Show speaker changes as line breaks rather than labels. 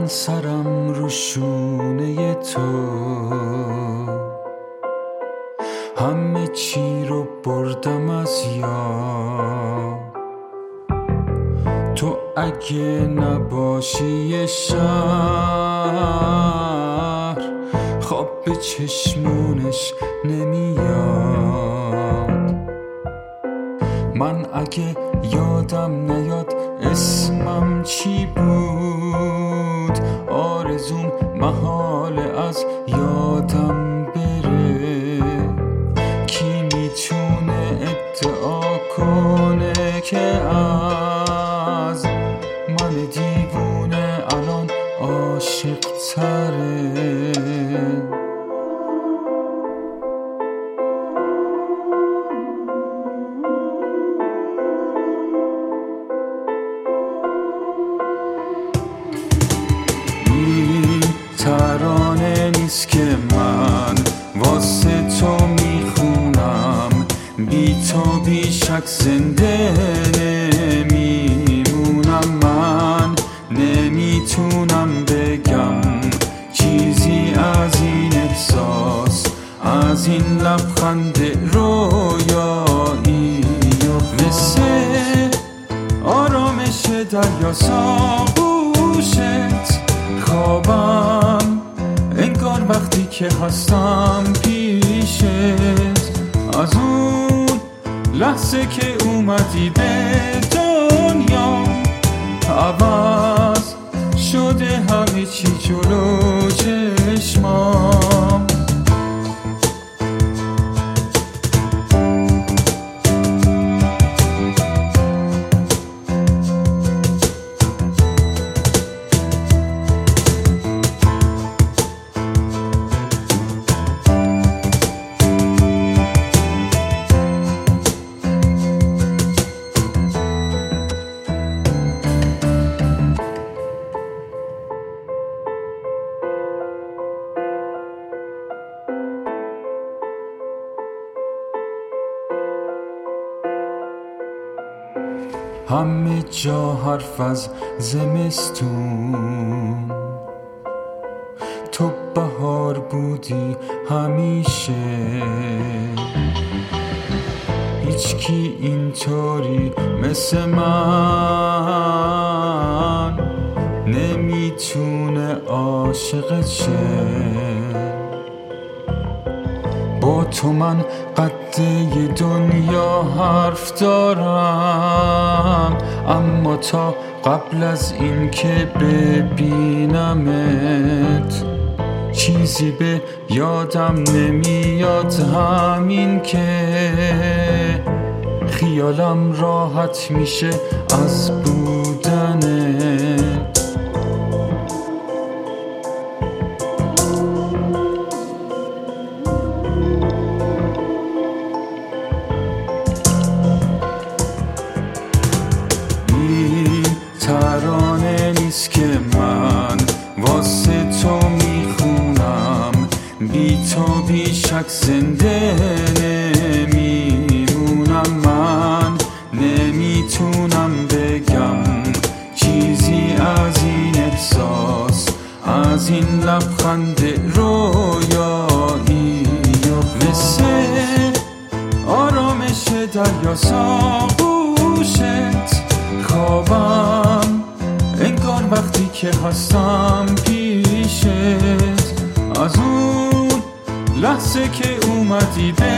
سرم رو شونه تو، همه چی رو بردم از یاد. تو اگه نباشی یه شهر خواب به چشمونش نمیاد. من اگه یادم نیاد اسمم چی بود، آرزوم محال از یادم بره. کی میتونه ادعا کنه که از من دیوونه الان عاشق تره؟ ترانه نیست که من واسه تو میخونم، بی تو بی شک زنده نمیمونم. من نمیتونم بگم چیزی از این احساس، از این لبخند رویایی. مثل آرامش دریا ساغوشت خوابم، انگار وقتی که هستم پیشت. از اون لحظه که اومدی به دنیا عوض شده همه چی جلو چشمام. همه جا حرف از زمستون، تو بهار بودی همیشه. هیچکی اینطوری مثل من نمیتونه عاشقت شه. با تو من قده دنیا حرف دارم، اما تا قبل از این که ببینمت چیزی به یادم نمیاد. همین که خیالم راحت میشه از بودنت. ترانه نیست که من واسه تو میخونم، بی تو بی شک زنده نمیمونم. من نمیتونم بگم چیزی از این احساس، از این لبخند رویایی. مثل آرامش دریا ساغوشت خوابم، انگار وقتی که هستم پیشت. از اون لحظه که اومدی به